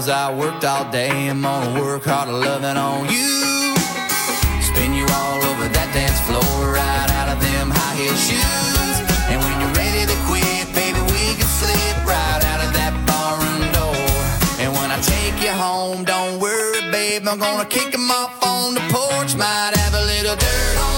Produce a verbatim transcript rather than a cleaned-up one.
Cause I worked all day, I'm gonna work hard loving on you. Spin you all over that dance floor, right out of them high heel shoes. And when you're ready to quit, baby, we can slip right out of that barroom door. And when I take you home, don't worry, babe, I'm gonna kick 'em off on the porch. Might have a little dirt on